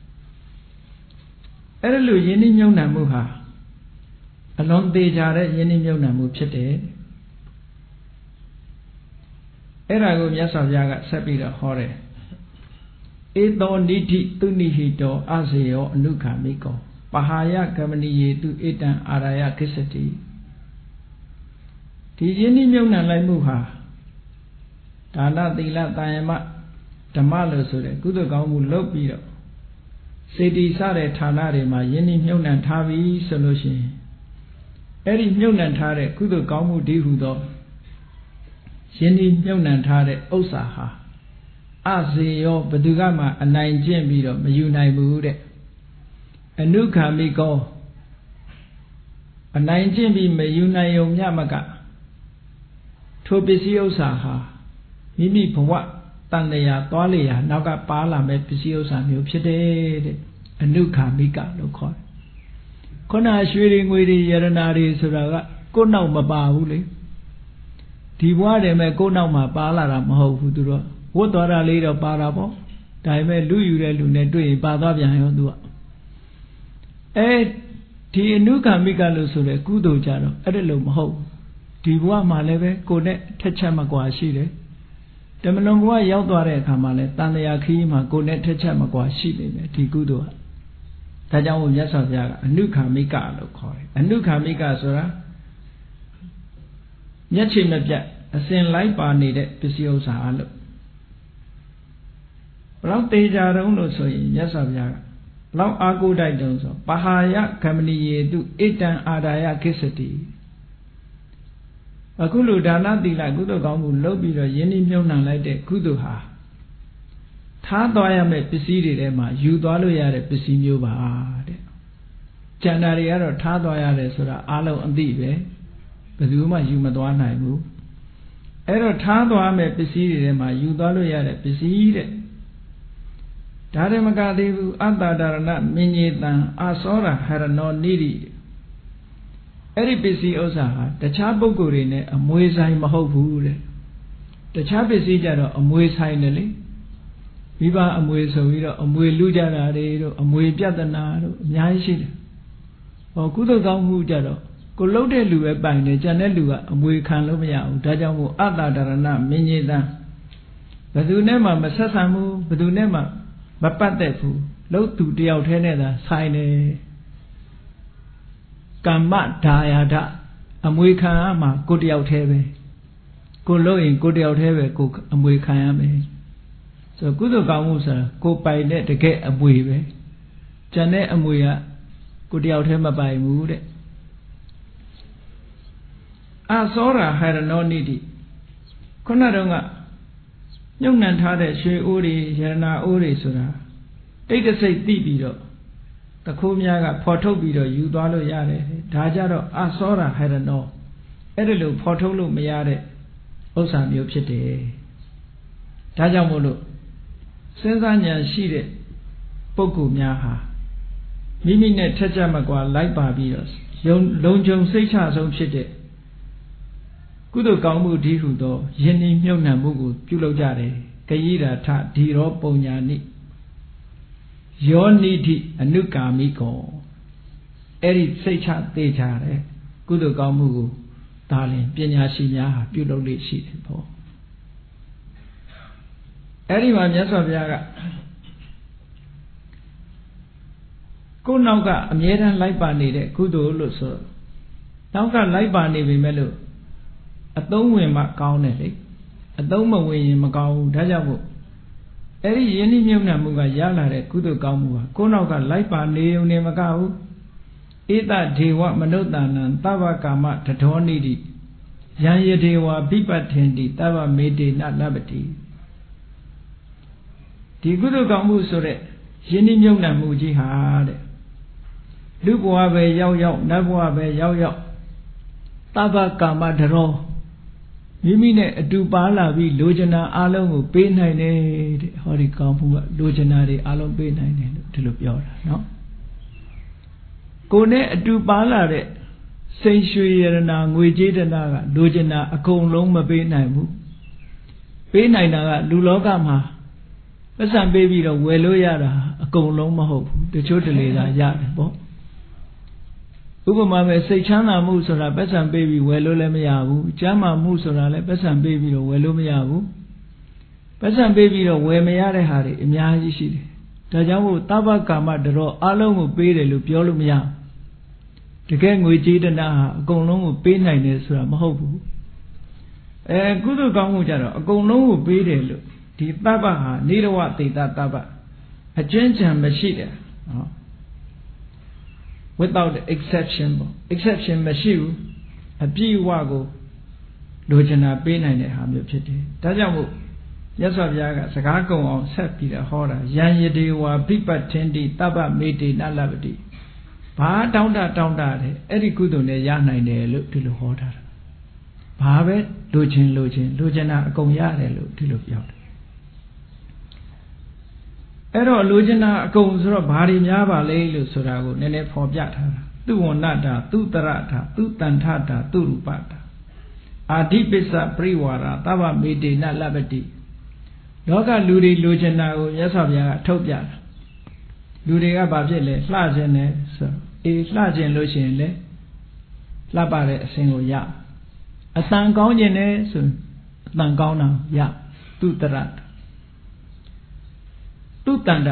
အဲ့ဒါလိုယင်းဒီမြုံနှံမှုဟာအလွန်သေးချာတဲ့ယင်းဒီမြုံနှံမှုဖြစ်တယ်အဲ့ဒါကိုမြတ်စွာဘုရားကဆက်ပြီးတော့ဟောတယ်ဧသောနိတိသူနိဟိတောအစေယောအနုခာမိကောပဟာယကမဏိယေတုဧတံအာရယကိစ္စတိဒီယင်းဒီမြုံနှံလိုက်မှုဟာဒါနသီလတာယမဓမ္မလို့ဆိုတဲ့ကုသိုလ်ကောင်းမှုလုပ်ပြီးတော့စေတီစတဲ့ဌာနတွေမှာယင်းဒီမြုံနှံထားပြီးဆိုလို့ရှိရင်အဲ့ဒီမြုံနှံထားတဲ့ကုသိုလ်ကောင်းမှုဒီဟုသောယင်းဒီမြုပ်နှံထားတဲ့ဥစ္စာဟာအစေရောဘသူကမှအနိုင်ကျင့်ပြီးတော့မယူနိုင်ဘူးတဲ့အနုခာမိကောအနိုင်ကျင့်ပြီးမယူနိုင်ုံမျှမကထိုပစ္စည်းဥစ္စာဟာမိမိဘဝတန်လျာသွားလျာနောက်ကပါလာမဲ့ပစ္စည်းဥစ္စာမျိုးဖြစ်တယ်တဲ့အနုခာမိကလို့ခေါ်တယ်ခုနရွှေတွေငွေတွေယရနာတွေဆိုတာကကိုယ်နောက်မပါဘူးလေဒီဘဝတည်းမဲ့ကိုယ်နောက်မှာပါလာတာမဟုတ်ဘူးသူတို့ဝတ်သွားတာလေးတော့ပါတာပေါ့ဒါပေမဲ့လူယူတဲ့လူနဲ့တွေ့ရင်ပါသွားပြန်ရောသူကအဲဒီအနုကာမိကလို့ဆိုတဲ့ကုသိုလ်ကြတော့အဲ့ဒါလို့မဟုတ်ဒီဘဝမှာလည်းပဲကိုယ်နဲ့ထက်ချက်မကွာရှိတယ်တမလွန်ဘဝရောက်သွားတဲ့အခါမှာလည်းတန်လျာခီးမှာကိုယ်နဲ့ထက်ချက်မကွာရှိနေတယ်ဒီကုသိုလ်ကဒါကြောင့်မို့မြတ်စွာဘုရားကအနုကာမိကလို့ခေါ်တယ်အနုကာမိကဆိုတာမျက်ခြေမပြတ်အစဉ်လိုက်ပါနေတဲ့ပစ္စည်းဥစ္စာအလို့ဘလောက်တေချာတုံးလို့ဆိုရင်မြတ်စွာဘုရားကလောက်အာကိုတိုက်တုံးဆိုပဟာယကမဏီယေတုဣတံအာဒါယကိစ္စတိအခုလိုဒါနသီလကုသိုလ်ကောင်းမှုလုပ်ပြီးတော့ယင်းနှမြုံနှံလိုက်တဲ့ကုသိုလ်ဟာထားသွားရမယ့်ပစ္စည်းတွေထဲမှာယူသွားလို့ရတဲ့ပစ္စည်းမျိုးပါတဲ့ကျန်တာတွေကတော့ထားသွားရတယ်ဆိုတာအားလုံးအသိပဲဘယ်သူမှယူမသွားနိုင်ဘူးအဲ့တော့ထားသွားမယ့်ပစ္စည်းတွေထဲမှာယူသွားလို့ရတဲ့ပစ္စည်းတဲ့ဒါရမကသေးဘူးအတ္တဒါရဏမင်းကြီးတံအာသောရဟရဏောနိရိအဲ့ဒီပစ္စည်းဥစ္စာဟာတခြားပုဂ္ဂိုလ်တွေနဲ့အမွေဆိုင်မဟုတ်ဘူးတဲ့တခြားပစ္စည်းကြတော့အမွေဆိုင်တယ်လေမိဘအမွေဆိုပြီးတော့အမွေလူကြတာတွေတို့အမွေပြဿနာတို့အများကြီးရှိတယ်ဟောကုသိုလ်ကောင်းမှုကြတော့ကိုလှုပ်တဲ့လူပဲပိုင်တယ်ကြံတဲ့လူကအမွေခံလို့မရဘူးဒါကြောင့်မို့အတ္တဒါရဏမင်းကြီးတံဘယ်သူနဲ့မှမဆက်ဆံဘူးဘယ်သူနဲ့မှမပတ်သက်ဘူးလှုပ်သူတယောက်တည်းနဲ့သာဆိုင်တယ်ကမ္မဒါယာဒအမွေခံရမှာကိုတယောက်တည်းပဲကိုလှုပ်ရင်ကိုတယောက်တည်းပဲကိုအမွေခံရမယ်ဆိုကုသိုလ်ကောင်းမှုဆိုတာကိုပိုင်တဲ့တကယ်အမွေပဲကျန်တဲ့အမွေကကိုတယောက်တည်းမပိုင်ဘူးတဲ့အာသောရာဟရဏောနိတိခုနတုန်းကညှုံနှံထားတဲ့ရွှေအိုးတွေရတနာအိုးတွေဆိုတာတိတ်တဆိတ်သိပြီးတော့တခိုးများကဖော်ထုတ်ပြီးတော့ယူသွားလို့ရတယ်ဒါကြတော့အာသောရာဟရဏောအဲ့ဒါလို့ဖော်ထုတ်လို့မရတဲ့ဥစ္စာမျိုးဖြစ်တယ်ဒါကြောင့်မို့လို့စဉ်းစားဉာဏ်ရှိတဲ့ပုဂ္ဂိုလ်များဟာမိမိနဲ့ထက်ကြမကွာလိုက်ပါပြီးတော့လုံခြုံစိတ်ချဆုံးဖြစ်တဲ့ကုသိုလ်ကောင်းမှုဒီဟုသောယဉ်ဤမြုပ်နှံမှုကိုပြုလုပ်ကြတယ်ဂယိရာထဒီရောပုံညာနိယောနိတိအနုကာမိကောအဲ့ဒီစိတ်ချသေးချတယ်ကုသိုလ်ကောင်းမှုကိုဒါလင်ပညာရှိများဟာပြုလုပ်လို့ရှိတယ်ပေါ့အဲ့ဒီမှာမြတ်စွာဘုရားကကိုယ်နောက်ကအမြဲတမ်းလိုက်ပါနေတဲ့ကုသိုလ်လို့ဆိုနောက်ကလိုက်ပါနေပြီမဲ့လို့အသုံးဝင်မှကောင်းတယ်လေအသုံးမဝင်ရင်မကောင်းဘူးဒါကြောင့်မို့အဲ့ဒီယဉ်ဤမြုပ်နှံမှုကရလာတဲ့ကုသိုလ်ကောင်းမှုဟာကိုယ်နောက်ကလိုက်ပါနေုံနဲ့မကဘူးဧတဒေဝမနုဿာနံသဗ္ဗကာမတထောနိတိယံယဒေဝဘိပတ္ထင်တိသဗ္ဗမေတေနလပ္ပတိဒီကုသိုလ်ကောင်းမှုဆိုတဲ့ယဉ်ဤမြုပ်နှံမှုကြီးဟာတဲ့လူဘဝပဲရောက်ရောက်နတ်ဘဝပဲရောက်ရောက်သဗ္ဗကာမတရောမိမိနဲ့အတူပါလာပြီးလိုချင်တာအလုံးကိုပေးနိုင်တယ်တဲ့ဟောဒီကောင်းမှုကလိုချင်တာတွေအလုံးပေးနိုင်တယ်လို့ဒီလိုပြောတာနော်ကိုယ်နဲ့အတူပါလာတဲ့စိတ်ရွှေရတနာငွေကြေးတနာကလိုချင်တာအကုန်လုံးမပေးနိုင်ဘူးပေးနိုင်တာကလူလောကမှာပတ်စံပေးပြီးတော့ဝယ်လို့ရတာအကုန်လုံးမဟုတ်ဘူးတချို့တလေသာရတယ်ပေါ့ဥပမာပဲစိတ်ချမ်းသာမှုဆိုတာပတ်စံပေးပြီးဝယ်လို့လည်းမရဘူးကျမ်းမာမှုဆိုတာလည်းပတ်စံပေးပြီးတော့ဝယ်လို့မရဘူးပတ်စံပေးပြီးတော့ဝယ်မရတဲ့ဟာတွေအများကြီးရှိတယ်ဒါကြောင့်မို့သဗ္ဗကာမတရောအလုံးကိုပေးတယ်လို့ပြောလို့မရတကယ်ငွေကြေးတနာဟာအကုန်လုံးကိုပေးနိုင်တယ်ဆိုတာမဟုတ်ဘူးအဲကုသိုလ်ကောင်းမှုကြတော့အကုန်လုံးကိုပေးတယ်လို့ဒီသဗ္ဗဟာနိရဝသေတသဗ္ဗအကျဉ်းချံမရှိတယ်နော်without exception ပေါ့ exception မရှိဘူးအပြည့်အဝကိုလိုချင်တာပေးနိုင်တဲ့ဟာမျိုးဖြစ်တယ်ဒါကြောင့်မို့မြတ်စွာဘုရားကစကားကုံအောင်ဆက်ပြီးတော့ဟောတာယံယတေဝါပိပတ်ထင်းတိတပ္ပမေတေနလပတိဘာတောင်းတတောင်းတတယ်အဲ့ဒီကုသိုလ်နဲ့ရနိုင်တယ်လို့ဒီလိုဟောထားတာဘာပဲလိုချင်လိုချင်လိုချင်တာအကုန်ရတယ်လို့ဒီလိုပြောတယ်အဲ့တော့လိုချင်တာအကုန်ဆိုတော့ဘာတွေများပါလဲလို့ဆိုတာကိုနည်းနည်းဖော်ပြထားတာသူဝဏ္ဏတာသူတရတာသူတန်ထတာသူရူပတာအာဓိပစ္စပရိဝါရသဗ္ဗမေတေနလပတိလောကလူတွေလိုချင်တာကိုမြတ်စွာဘုရားကထုတ်ပြတာလူတွေကဘာဖြစ်လဲလှခြင်းနဲ့ဆိုအေးလှခြင်းလို့ရှိရင်လေလှပတဲ့အစဉ်ကိုရအတန်ကောင်းခြင်းနဲ့ဆိုအတန်ကောင်းတာရသူတရသူတန်တာ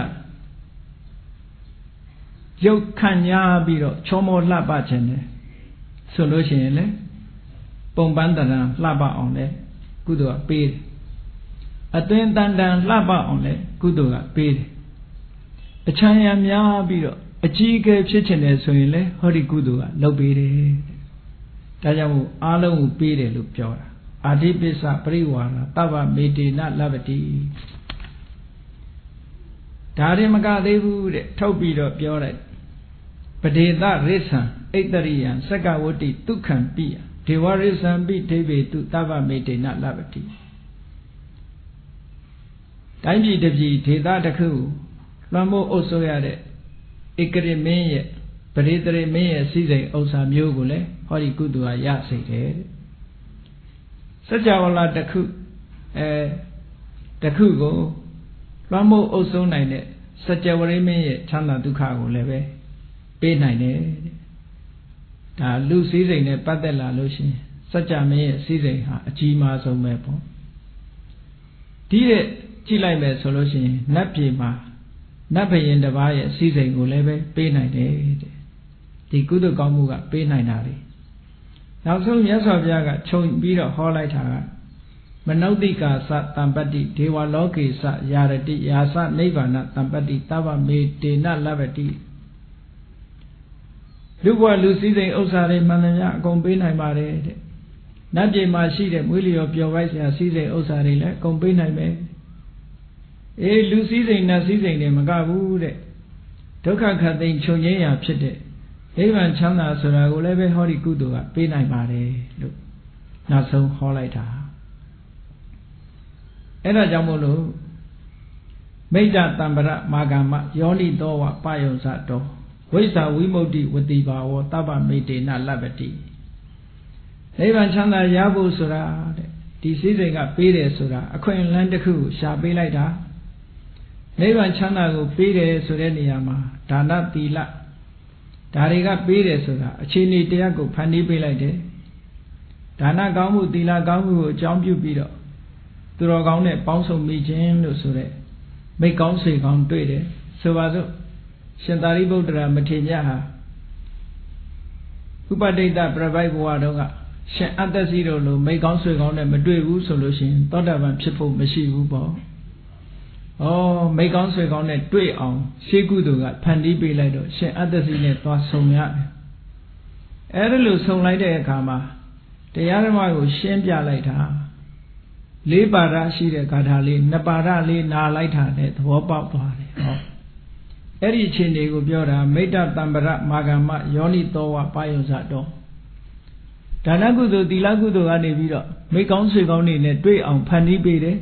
ရုပ်ခန့်ညားပြီးတော့ချောမောလှပခြင်းနဲ့ဆိုလို့ရှိရင်လေပုံပန်းတန်လှပအောင်လေကုသိုလ်ကပေးတယ်အသွင်တန်တန်လှပအောင်လေကုသိုလ်ကပေးတယ်အချမ်းရံများပြီးတော့အကြီးအကဲဖြစ်ချင်တယ်ဆိုရင်လေဟောဒီကုသိုလ်ကလုပ်ပေးတယ်ဒါကြောင့်မို့အားလုံးကိုပေးတယ်လို့ပြောတာအာဓိပစ္စပရိဝါရသဗ္ဗမေတေနလပတိဒါရင်မကသေးဘူးတဲ့ထုတ်ပြီးတော့ပြောလိုက်ပဒေသရစ္ဆံဣတရိယံစက္ကဝတ္တိဒုက္ခံပိယဒေဝရစ္ဆံပိဒိဗေတုသဗ္ဗမေတေနလပတိတိုင်းပြည်တစ်ပြည်ဒေသတစ်ခုလွှမ်းမိုးအုပ်စိုးရတဲ့ဧကရမင်းရဲ့ပရိသေရမင်းရဲ့စည်းစိမ်ဥစ္စာမျိုးကိုလည်းဟောဒီကုသိုလ်ကရစေတယ်စัจ java လာတစ်ခုအဲတစ်ခုကိုလွှမ်းမိုးအုပ်စိုးနိုင်တဲ့စัจ java မင်းရဲ့ချမ်းသာဒုက္ခကိုလည်းပဲပေးနိုင်တယ်ဒါလူစည်းစိမ်နဲ့ပတ်သက်လာလို့ရှိရင်စัจ java မင်းရဲ့စည်းစိမ်ဟာအကြီးမားဆုံးပဲပေါ့ဒီတဲ့ကြည့်လိုက်မယ်ဆိုလို့ရှိရင်နတ်ပြည်မှာနတ်ဘယင်တစ်ပါးရဲ့စည်းစိမ်ကိုလည်းပဲပေးနိုင်တယ်တဲ့ဒီကုသိုလ်ကောင်းမှုကပေးနိုင်တာလေနောက်ဆုံးမြတ်စွာဘုရားကခြုံပြီးတော့ဟောလိုက်တာကမနုဿိကာသတံပတ္တိဒေဝလောကေသယာရတိယာသနိဗ္ဗာနတံပတ္တိသဗ္ဗမေတေနလပတိလူဘဝလူစည်းစိမ်ဥစ္စာတွေမှန်သမျှအကုန်ပေးနိုင်ပါတယ်တဲ့နတ်ပြည်မှာရှိတဲ့မွေးလျော်ပျော်ပိုက်စရာစည်းစိမ်ဥစ္စာတွေလည်းအကုန်ပေးနိုင်မယ်အေးလူစည်းစိမ်နတ်စည်းစိမ်တွေမကဘူးတဲ့ဒုက္ခခတ်သိမ်းချုပ်ငြိမ်းရာဖြစ်တဲ့နိဗ္ဗာန်ချမ်းသာဆိုတာကိုလည်းပဲဟောဒီကုသိုလ်ကပေးနိုင်ပါတယ်လို့နောက်ဆုံးဟောလိုက်တာအဲ့ဒါကြောင့်မို့လို့မိစ္ဆာတံပရမာဂမ္မယောနိသောဝပယုံစတောဝိဇ္ဇာဝိမု ക്തി ဝတိဘာဝသဗ္ဗမေတေနလပတိနိဗ္ဗာန်ချမ်းသာရဖို့ဆိုတာတဲ့ဒီစည်းစိမ်ကပေးတယ်ဆိုတာအခွင့်အလမ်းတစ်ခုကိုရှာပေးလိုက်တာနိဗ္ဗာန်ချမ်းသာကိုပေးတယ်ဆိုတဲ့နေရာမှာဒါနသီလဒါတွေကပေးတယ်ဆိုတာအခြေအနေတရားကိုဖန်တီးပေးလိုက်တယ်ဒါနကောင်းမှုသီလကောင်းမှုကိုအကြောင်းပြုပြီးတော့သူတော်ကောင်းနဲ့ပေါင်းစုံမိခြင်းလို့ဆိုတဲ့မိကောင်းဆွေကောင်းတွေ့တယ်ဆိုပါစို့ရှင်သာရိပုတ္တရာမထေရမြတ်ဟာဥပဒိတပြပိုက်ဘဝတုန်းကရှင်အတ္တစီတို့လိုမိကောင်းဆွေကောင်းနဲ့မတွေ့ဘူးဆိုလို့ရှိရင်သောတာပန်ဖြစ်ဖို့မရှိဘူးပေါ့ဩမိကောင်းဆွေကောင်းနဲ့တွေ့အောင်ရှေးကုသိုလ်ကဖန်တီးပေးလိုက်တော့ရှင်အတ္တစီနဲ့သွားဆုံရတယ်အဲ့ဒါလို့ဆုံလိုက်တဲ့အခါမှာတရားဓမ္မကိုရှင်းပြလိုက်တာလေးပါဒရှိတဲ့ဂါထာလေးနှစ်ပါဒလေးနာလိုက်တာနဲ့သဘောပေါက်သွားတယ်ဟောအဲ့ဒီအခြေအနေကိုပြောတာမိတ္တတံပရမာဂမ္မယောနိသောဝပယုံစတောဒါနကုသိုလ်သီလကုသိုလ်ကနေပြီးတော့မိကောင်းဆွေကောင်းတွေနဲ့တွေ့အောင်ဖန်တီးပေးတယ်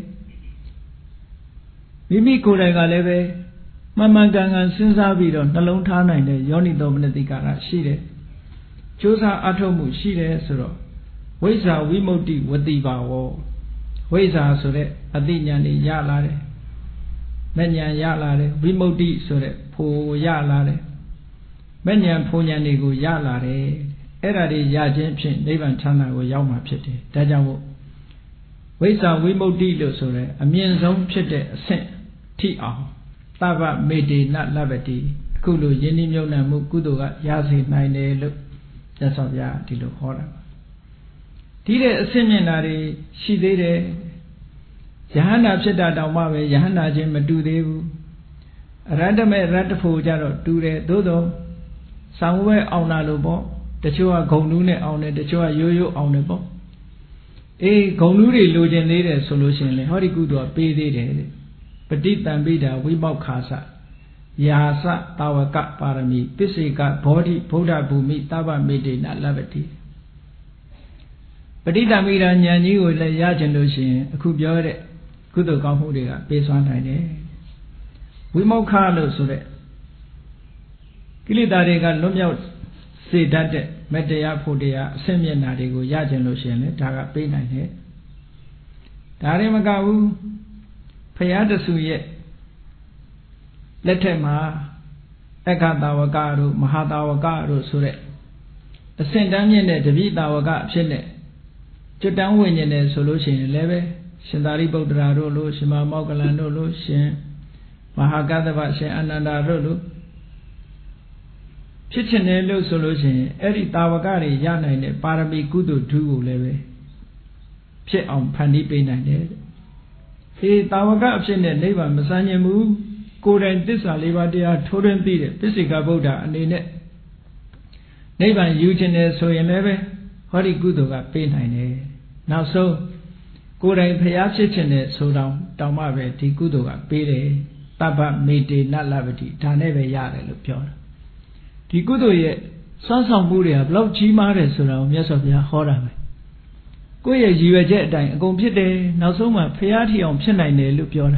မိမိကိုယ်တိုင်ကလည်းပဲမှန်မှန်ကန်ကန်စဉ်းစားပြီးတော့နှလုံးထားနိုင်တဲ့ယောနိသောမနတိကာရရှိတယ်ကြိုးစားအထောက်မှုရှိတယ်ဆိုတော့ဝိဇ္ဇာဝိမု ക്തി ဝတိဘာဝဝိဇ္ဇာဆိုတဲ့အသိဉာဏ်တွေရလာတယ်မဲ့ဉာဏ်ရလာတယ်ဝိမု ക്തി ဆိုတဲ့ဖို့ရလာတယ်မဲ့ဉာဏ်ဖို့ဉာဏ်တွေကိုရလာတယ်အဲ့ဒါတွေရခြင်းဖြင့်နိဗ္ဗာန်ချမ်းသာကိုရောက်မှာဖြစ်တယ်ဒါကြောင့်မို့ဝိဇ္ဇာဝိမု ക്തി လို့ဆိုတဲ့အမြင့်ဆုံးဖြစ်တဲ့အဆင့်ထိအောင်သဗ္ဗမေတေနလပတိအခုလိုယဉ်ဤမြုံနှံမှုကုသိုလ်ကရစေနိုင်တယ်လို့မြတ်စွာဘုရားဒီလိုဟောတာဒီတဲ့အဆင့်မြင့်တာတွေရှိသေးတယ်ယဟန္တာဖြစ်တာတောင်မှပဲယဟန္တာချင်းမတူသေးဘူးအရတ္တမေရတ္တဖို့ကြတော့တူတယ်သို့တော့ဆောင်းဝဲအောင်တာလို့ပေါ့တချို့ကဂုံတူးနဲ့အောင်တယ်တချို့ကရိုးရိုးအောင်တယ်ပေါ့ ê gồng núi để lôi trên lấy để solution này họ đi cứu đùa bê để để bật đi tạm bê đã vi bảo khá sa ya sa tawa ka parami pisika body Buddha bhumi taba mede na lavati bật đi tạm bê đã nhà như người là ya chân lôi xin khu biểu đấy cứu đùa cao hữu đấy bê xoan này đấy vi bảo khá lôi số đấy cái lý ta đây cái lúc nhau xì đắt đấy mấy đề á phụ đề á xem như nào để cô ya chân lôi xin đấy đã gặp bê này đấy đã đấy mà cao phải ăn được suy ấy lết thêm mà ekatawaka ru mahatawaka ru soတဲ့အစင်တန်းမြင့်တဲ့တပိတာဝကအဖြစ်နဲ့ကျွတ်တန်းဝိညာဉ်နဲ့ဆိုလို့ရှိရင်လည်းပဲရှင်သာရိပုတ္တရာတို့လို့ရှင်မမောက္ကလန်တို့လို့ရှင်မဟာကသဗ္ဗရှင်အနန္ဒာတို့လို့ဖြစ်ချင်တယ်လို့ဆိုလို့ရှိရင်အဲ့ဒီတာဝကတွေရနိုင်တဲ့ပါရမီကုသိုလ်ဓုကိုလည်းပဲဖြစ်အောင်ဖန်တီးပေးနိုင်တယ်အေးတာဝကအဖြစ်နဲ့နိဗ္ဗာန်မစမ်းခြင်းဘူးကိုယ်တိုင်သစ္စာလေးပါးတရားထိုးထွင်းသိတဲ့ပစ္စေကဗုဒ္ဓအနေနဲ့နိဗ္ဗာန်ယူခြင်းနဲ့ဆိုရင်လည်းပဲဟောဒီကုသိုလ်ကပေးနိုင်တယ်နောက်ဆုံးကိုယ်တိုင်ဖျားဖြစ်ခြင်းနဲ့ဆိုတော့တောင်းမှပဲဒီကုသိုလ်ကပေးတယ်တပ္ပမေတေနလဗတိဒါနဲ့ပဲရတယ်လို့ပြောတာဒီကုသိုလ်ရဲ့စွမ်းဆောင်မှုတွေကဘလောက်ကြီးမားတယ်ဆိုတာကိုမြတ်စွာဘုရားဟောတာပဲကိုယ့်ရဲ့ရည်ရွယ်ချက်အတိုင်းအကုန်ဖြစ်တယ်နောက်ဆုံးမှဖျားထီအောင်ဖြစ်နိုင်တယ်လို့ပြောတာ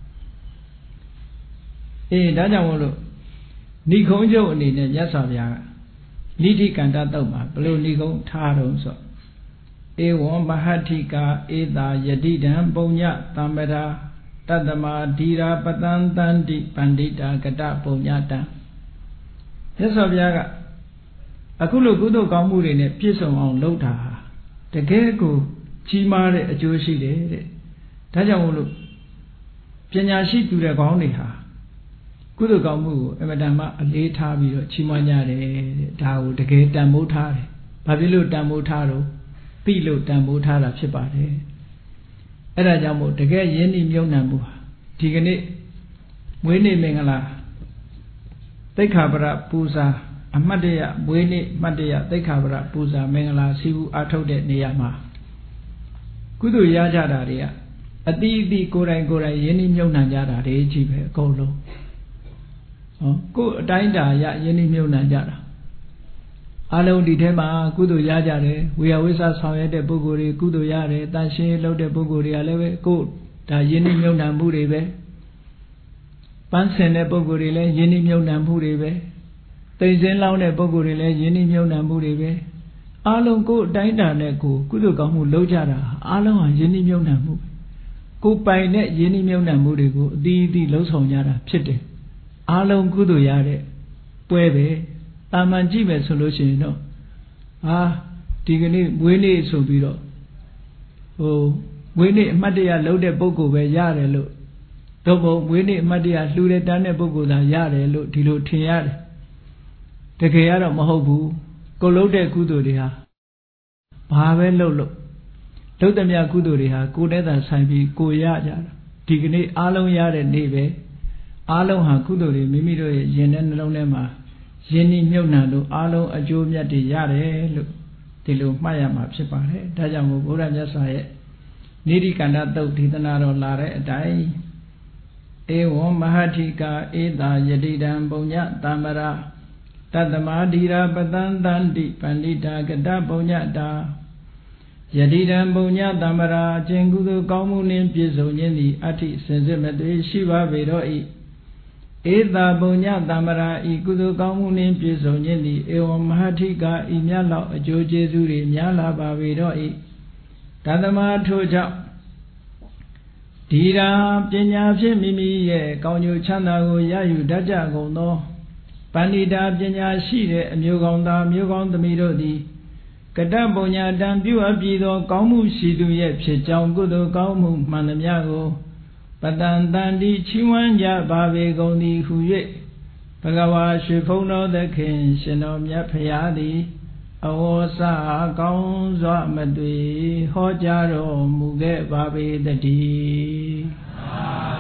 အေးဒါကြောင့်မို့လို့ဏိခုံးကျုပ်အနေနဲ့မြတ်စွာဘုရားကနိတိကန္တတုတ်မှာဘလို့ဏိခုံးထားတော့ဆိုဧဝံမဟတ္ထိကာဧတာယတိတံပုံညတမ္ပရာတတ္တမဓီရာပတံတန္တိပန္တိတာကတပုံညတံမြတ်စွာဘုရားကအခုလိုကုသိုလ်ကောင်းမှုတွေနဲ့ပြည့်စုံအောင်လုပ်တာတကယ်ကိုကြီးမားတဲ့အကျိုးရှိတယ်တဲ့ဒါကြောင့်မို့လို့ပညာရှိသူတဲ့ကောင်းတွေဟာကုသိုလ်ကောင်းမှုကိုအမတန်မှအလေးထားပြီးတော့ချီးမွမ်းကြတယ်တဲ့ဒါကိုတကယ်တန်ဖိုးထားတယ်ဘာဖြစ်လို့တန်ဖိုးထားတော့သိလို့တန်ဖိုးထားတာဖြစ်ပါတယ်အဲ့ဒါကြောင့်မို့တကယ်ယဉ်ဤမြုံနှံမှုဟာဒီကနေ့မွေးနေ့မင်္ဂလာသိက္ခာပရပူဇာအမတ်တရမွေးနေ့မတ်တရသိက္ခာပရပူဇာမင်္ဂလာစီဘူးအားထုတ်တဲ့နေရာမှာကုသိုလ်ရကြတာတွေကအတိအတိကိုယ်တိုင်ကိုယ်တိုင်ယဉ်ဤမြုံနှံကြတာတွေကြီးပဲအကုန်လုံးဟောကိုယ်အတိုင်းတာရယဉ်ဤမြုံနှံကြတာအလုံးဒီထဲမှာကုသိုလ်ရကြတယ်ဝေယဝိသဆောင်ရတဲ့ပုဂ္ဂိုလ်တွေကုသိုလ်ရတယ်တန်ရှင်းလုပ်တဲ့ပုဂ္ဂိုလ်တွေကလည်းပဲကိုယ်ဒါယဉ်ဤမြုံနှံမှုတွေပဲပန်းစင်တဲ့ပုဂ္ဂိုလ်တွေလည်းယဉ်ဤမြုံနှံမှုတွေပဲတိမ်စင်းလောင်းတဲ့ပုဂ္ဂိုလ်တွေလည်းယဉ်ဤမြုံနှံမှုတွေပဲအလုံးကိုယ်အတိုင်းတာနဲ့ကိုကုသိုလ်ကောင်းမှုလုပ်ကြတာအလုံးဟာယဉ်ဤမြုံနှံမှုကိုပိုင်တဲ့ယဉ်ဤမြုံနှံမှုတွေကိုအသီးသီးလှုပ်ဆောင်ကြတာဖြစ်တယ်အလုံးကုသိုလ်ရတဲ့ပွဲပဲတာမန်ကြည့်မယ်ဆိုလို့ရှိရင်တော့ဟာဒီကနေ့မွေးနေ့ဆိုပြီးတော့ဟိုမွေးနေ့အမှတ်တရလုပ်တဲ့ပုဂ္ဂိုလ်ပဲရတယ်လို့တော့ဘုံမွေးနေ့အမှတ်တရလှူတဲ့တန်းတဲ့ပုဂ္ဂိုလ်သာရတယ်လို့ဒီလိုထင်ရတယ်တကယ်ကတော့မဟုတ်ဘူးကိုလုပ်တဲ့ကုသိုလ်တွေဟာဘာပဲလုပ်လို့လုပ်တဲ့မြတ်ကုသိုလ်တွေဟာကိုယ်နဲ့သာဆိုင်ပြီးကိုရကြတာဒီကနေ့အားလုံးရတဲ့နေ့ပဲအားလုံးဟာကုသိုလ်တွေမိမိတို့ရဲ့ယင်တဲ့နှလုံးထဲမှာယဉ်ဤမြုပ်နှံလို့အားလုံးအကျိုးမြတ်တွေရတယ်လို့ဒီလိုမှတ်ရမှာဖြစ်ပါတယ်ဒါကြောင့်မို့ဘုရားမြတ်စွာရဲ့နိတိကန္တသုတ်ဒေသနာတော်လာတဲ့အတိုင်းဧဝံမဟတ္ထိကာဧတာယတိတံပုံညတမ္ပရာတတ္တမဓီရာပတံတန္တိပန္တိတာကတပုံညတာယတိတံပုံညတမ္ပရာအကျင့်ကုသိုလ်ကောင်းမှုနှင့်ပြည့်စုံခြင်းသည်အဋ္ဌိစင်စစ်မသွေရှိပါပေတော့၏ဧတာပုံညတမ္ပရာဤကုသိုလ်ကောင်းမှုနှင့်ပြည့်စုံခြင်းသည်ဧဝံမဟတ္ထိကာဤမြတ်လောက်အကျိုးကျေးဇူးတွေများလာပါပေတော့၏တတ္တမထို့ကြောင့်ဒီရာပညာဖြင့်မိမိရဲ့ကောင်းကျိုးချမ်းသာကိုရယူတတ်ကြကုန်သောပန္နိတာပညာရှိတဲ့အမျိုးကောင်းသားမျိုးကောင်းသမီးတို့သည်ကတ္တပုံညာတံပြုအပ်ပြီးသောကောင်းမှုရှိသူရဲ့ဖြစ်ကြောင်းကုသိုလ်ကောင်းမှုမှန်သမျှကိုပတံတန္တိချီးမွမ်းကြပါပေကုန်သည်ဟု၍ဘဂဝါရွှေဖုံးတော်သခင်ရှင်တော်မြတ်ဖရာသည်အဝေါစကောင်းစွာမသွေဟောကြားတော်မူခဲ့ပါပေတည်း